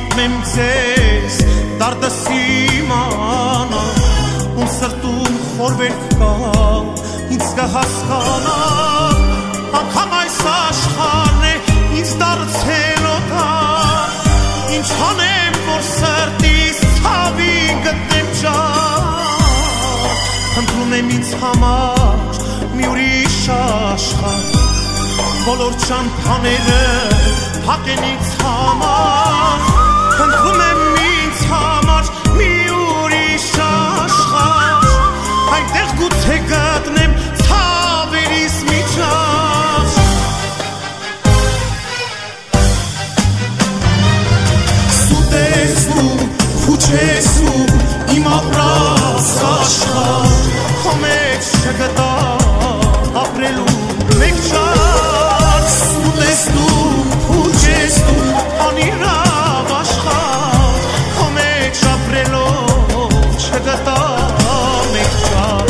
պատմեմ ձեզ դարդս իմանա ում սրտում խորվերք կա ինձ կհասկանա անգամ այս աշխարհն է ինձ դարձել օտար ինչ անեմ որ սրտիս ցավին գտնեմ ջան խնդրում եմ ինձ համար մի ուրիշ աշխարհ բոլոր ճամփաները փակեն ինձ համար խնդրում եմ ինձ համար մի ուրիշ աշխարհ այնտեղ գուցե գտնեմ ցավերիս միջավ սուտես դու փուչես դու իմ ապրած աշխարհ քո մեջ չգտա ապրելու մեկ չար սուտես դու փուչես դու անիրավ աշխարհ քո մեջ ապրելով չգտա մեկ չար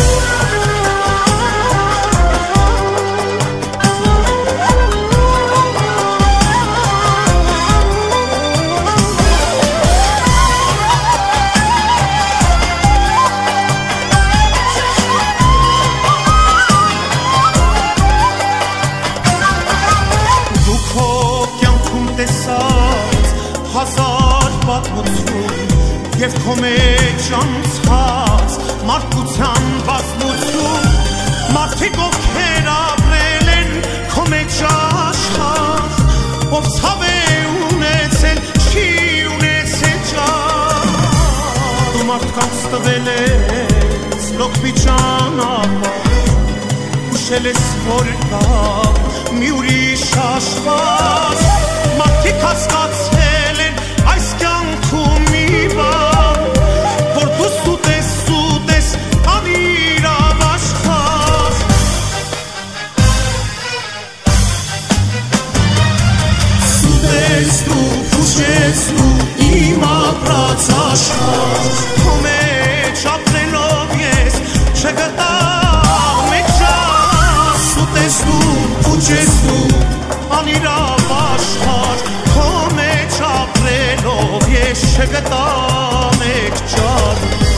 հազար պատմություն և քո մեջ անցած մարդկության բազմություն մարդիկ ովքեր ապրել են քո մեջ աշխարհ ով ցավ է ունեցել չի ունեցել ջան դու մարդկանց տվել ես լոկ մի ճանապարհ ուշել ես որ կա մի ուրիշ աշխարհ մարդիկ հասկացել են այս կյանքում մի բան որ դու սուտես անիրավ աշխարհ սուտես դու փուչես դու իմ ապրած աշխարհ քո մեջ ապրելով ես չգտա մեկ ջան սուտես դու փուչես դու անիրավ աշխարհ քո մեջ ապրելով ես չգտա մեկ ջան